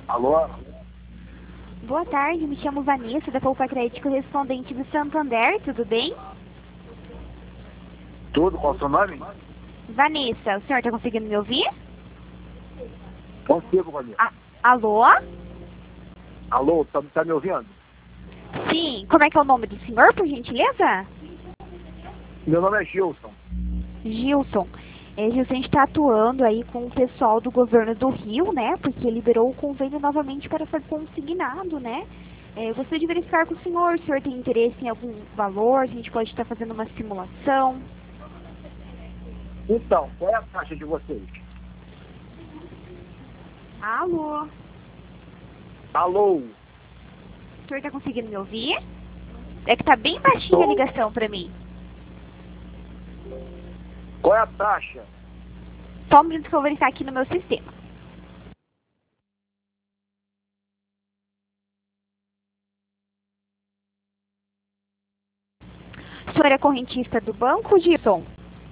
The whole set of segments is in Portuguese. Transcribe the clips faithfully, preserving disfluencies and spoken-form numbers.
Alô? Boa tarde, me chamo Vanessa, da Poupa Crédito, correspondente do Santander, tudo bem? Tudo, qual o seu nome? Vanessa, o senhor está conseguindo me ouvir? Consigo, Vanessa. A Alô? Alô, tá, tá me ouvindo? Sim, como é que é o nome do senhor, por gentileza? Meu nome é Gilson. Gilson. É, Gilson, a gente está atuando aí com o pessoal do governo do Rio, né? Porque liberou o convênio novamente para ser consignado, né? É, eu gostaria de verificar com o senhor, se o senhor tem interesse em algum valor, se a gente pode estar fazendo uma simulação. Então, qual é a taxa de vocês? Alô? Alô? O senhor está conseguindo me ouvir? É que tá bem baixinha a Tô. ligação para mim. Qual é a taxa? Só um minuto que eu vou verificar aqui no meu sistema. O senhor é correntista do banco, Gilson?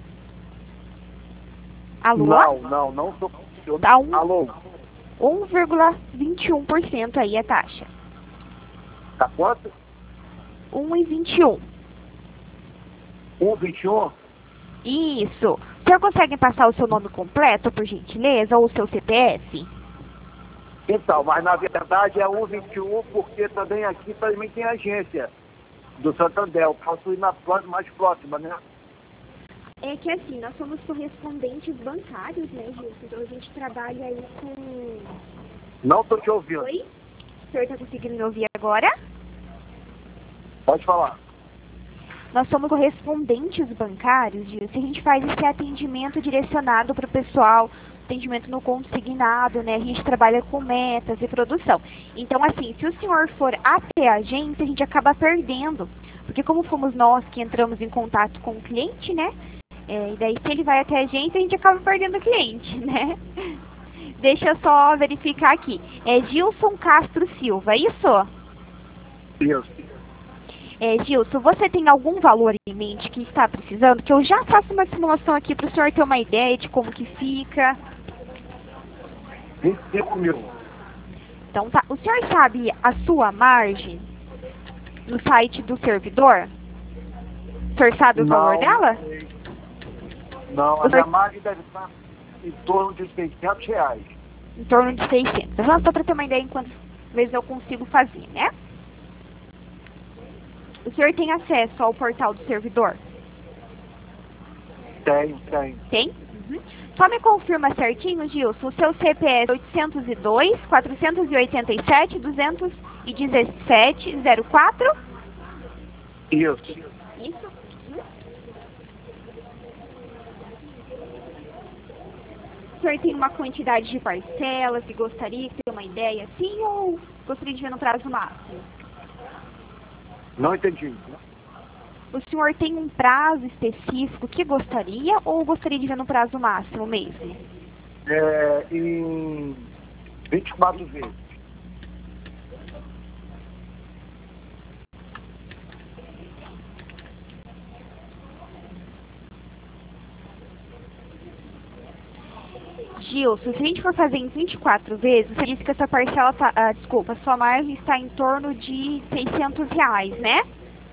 Alô? Não, não, não sou. Eu... Tá um, Alô? um vírgula vinte e um por cento aí a taxa. Tá quanto? um vírgula vinte e um. um vírgula vinte e um? Isso. O senhor consegue passar o seu nome completo, por gentileza, ou o seu C P F? Então, mas na verdade é um vírgula vinte e um porque também aqui também tem agência do Santander. Eu posso ir na próxima, mais próxima, né? É que assim, nós somos correspondentes bancários, né, Gilson? Então a gente trabalha aí com... Não tô te ouvindo. Oi? O senhor está conseguindo me ouvir agora? Pode falar. Nós somos correspondentes bancários, Gilson. A gente faz esse atendimento direcionado para o pessoal, atendimento no consignado, né? A gente trabalha com metas e produção. Então, assim, se o senhor for até a agência, a gente acaba perdendo. Porque como fomos nós que entramos em contato com o cliente, né? É, e daí, se ele vai até a agência, a gente acaba perdendo o cliente, né? Deixa eu só verificar aqui. É Gilson Castro Silva, isso? Isso. É, Gilson, você tem algum valor em mente que está precisando? Que eu já faço uma simulação aqui para o senhor ter uma ideia de como que fica. vinte e cinco mil. Então tá. O senhor sabe a sua margem no site do servidor? O senhor sabe o Não, valor dela? Não, O a minha senhor... margem deve estar em torno de seiscentos reais. Em torno de seiscentos. Então, só para ter uma ideia em quantas vezes eu consigo fazer, né? O senhor tem acesso ao portal do servidor? Tem, tem. Tem? Uhum. Só me confirma certinho, Gilson, o seu C P F é oitocentos e dois, quatrocentos e oitenta e sete, duzentos e dezessete, zero quatro? Isso. Isso? Uhum. O senhor tem uma quantidade de parcelas que gostaria de ter uma ideia assim ou gostaria de ver no prazo máximo? Não entendi. O senhor tem um prazo específico que gostaria ou gostaria de ver no prazo máximo mesmo? É, em vinte e quatro vezes. Gilson, se a gente for fazer em vinte e quatro vezes, você disse que essa parcela tá, ah, desculpa, sua margem está em torno de seiscentos reais, né?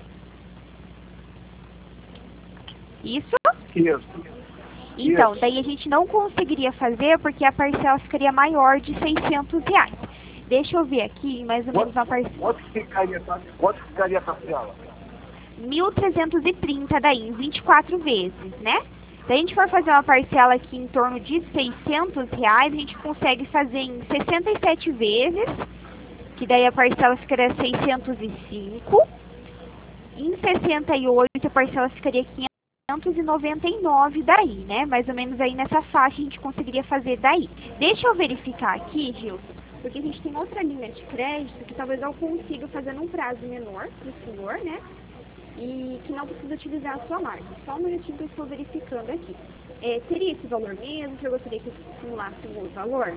Isso? Isso. Então, Isso. daí a gente não conseguiria fazer porque a parcela ficaria maior de seiscentos reais. Deixa eu ver aqui, mais ou menos uma parcela. Quanto ficaria, quanto ficaria a parcela? mil trezentos e trinta daí, em vinte e quatro vezes, né? Se a gente for fazer uma parcela aqui em torno de seiscentos reais, a gente consegue fazer em sessenta e sete vezes, que daí a parcela ficaria seiscentos e cinco. Em sessenta e oito a parcela ficaria quinhentos e noventa e nove daí, né? Mais ou menos aí nessa faixa a gente conseguiria fazer daí. Deixa eu verificar aqui, Gilson, porque a gente tem outra linha de crédito que talvez eu consiga fazer num prazo menor para o senhor, né? E que não precisa utilizar a sua margem. Só um minutinho que eu estou verificando aqui. É, teria esse valor mesmo? O senhor gostaria que eu simulasse um outro valor?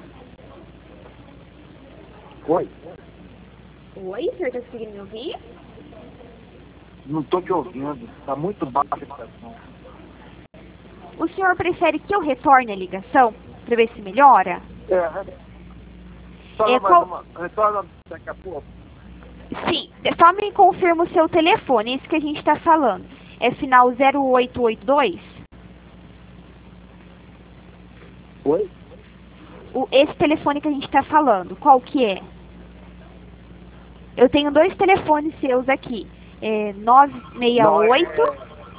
Oi? Oi, o senhor está conseguindo me ouvir? Não estou te ouvindo. Está muito baixa a ligação. O senhor prefere que eu retorne a ligação para ver se melhora? É, Só É, mais qual- uma. Retorna daqui a pouco. Sim, é só me confirma o seu telefone, isso que a gente está falando. É final zero oito oito dois? Oi? O, esse telefone que a gente está falando, qual que é? Eu tenho dois telefones seus aqui. É nove seis oito...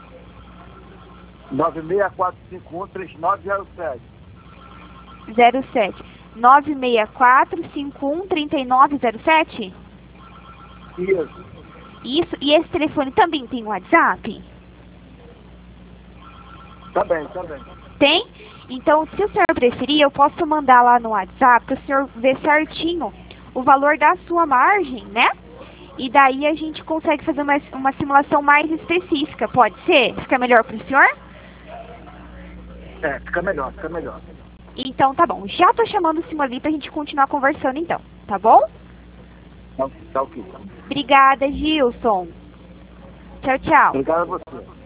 nove seis quatro cinco um, três nove zero sete. zero sete nove seis quatro cinco um três nove zero sete? Isso. Isso, e esse telefone também tem WhatsApp? Tá bem, tá bem. Tem? Então, se o senhor preferir, eu posso mandar lá no WhatsApp para o senhor ver certinho o valor da sua margem, né? E daí a gente consegue fazer uma, uma simulação mais específica, pode ser? Fica melhor para o senhor? É, fica melhor, fica melhor. Então tá bom, já tô chamando o senhor ali pra gente continuar conversando então, tá bom? Tá, tá ok. Obrigada, Gilson. Tchau, tchau. Obrigado a você.